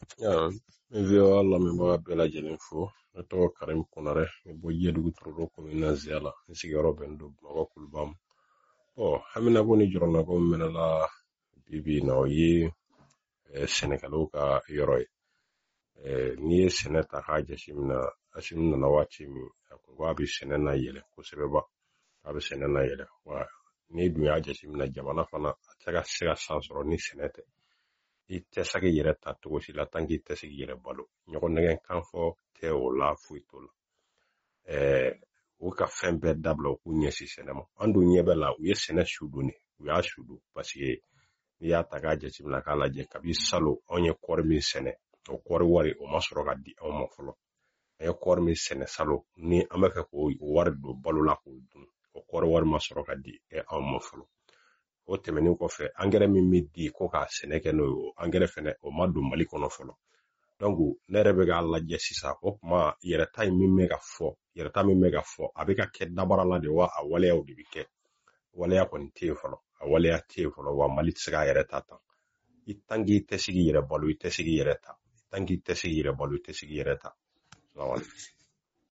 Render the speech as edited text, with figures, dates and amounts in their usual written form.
Vio alla mi baga bela jelinfo ne to Karim Konare e boye dugu turo ko na ziala ni sigaro bendo baga kulbam hamina ko ni jorona ko menala bibi na yi Senegalo ka yoroi ni seneta haja shimna na wachi mi ko abi senena yele ko sebeba abi senena yele wa ni dunya ja shimna jamana fana taga siga sansoro ni senete ite sagi yere ta to si la tangi ite sigi yere balo nyoko negen kanfo te o la fuitola o ka fembe dablo ku nyesi senema andu nyebe la u yesene shuduni u ya shudu parce que ni ya taga je chimla kala je kabi salo onye kor mi sene o kor wari o masoro ga di o mafolo e kor mi sene salo ni amaka ko wari do balo la ko dun o kor wari masoro ga di e o mafolo o tɛmɛnin kɔfɛ angɛrɛ min bɛ di ko k'a sɛnɛ kɛ n'o ye angɛrɛ fɛnɛ o ma don Mali kɔnɔ fɔlɔ donc ne yɛrɛ bɛ k'a lajɛ sisan o kuma yɛrɛta min bɛ ka fɔ a bɛ ka kɛ dabara la de wa a waleyaw de bɛ kɛ waleya kɔni tɛ yen fɔlɔ a waleya tɛ yen fɔlɔ wa Mali tɛ se k'a yɛrɛ ta tan i tant que i tɛ sigi yɛrɛ balo i tɛ sigi yɛrɛ ta tant que i tɛ sigi yɛrɛ balo i tɛ sigi yɛrɛ ta.